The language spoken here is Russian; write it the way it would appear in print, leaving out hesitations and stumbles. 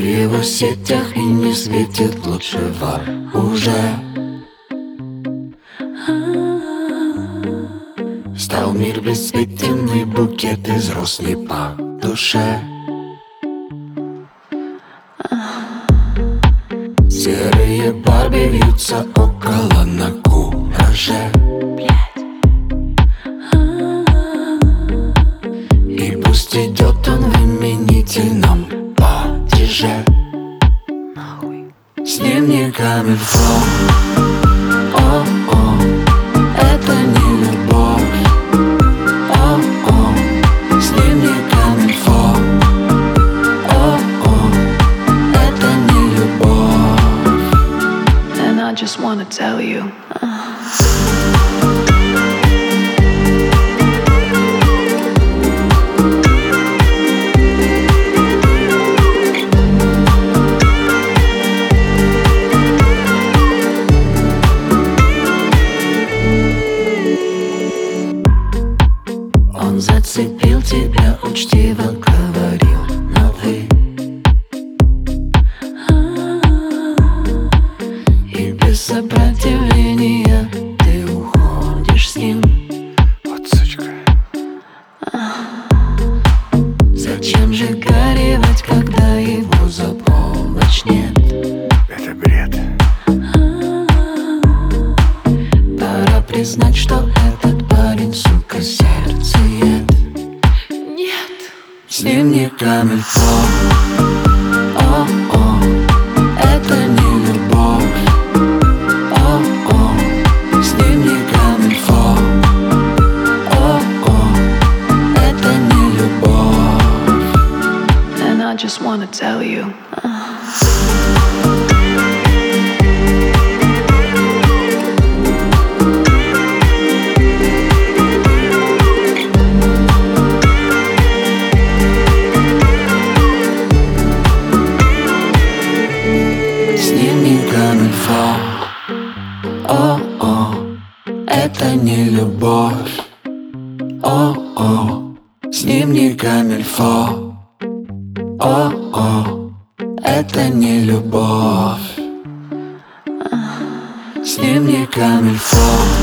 его сетях и не светит лучшего уже. Стал мир бесцветен, и букет из роз не по душе. Серые Барби вьются около на кураже. И пусть идет он в именительном падеже. С ним не камильфо. О-о, это не любовь. О-о, с ним не камильфо. О-о, это не любовь. And I just wanna tell you, он зацепил тебя, учтиво говорил на «вы». И без сопротивления ты уходишь с ним. Вот сучка. Зачем же горевать, когда его за полночь нет? Это бред. Пора признать, что этот парень, сука, сердцеед. нет. С ним не камильфо. О-о, это не любовь. О-о, с ним не камильфо. О-о, это не любовь. And I just wanna tell you, с ним не камильфо. О-о, это не любовь. О-о, с ним не камильфо. О-о, это не любовь. С ним не камильфо.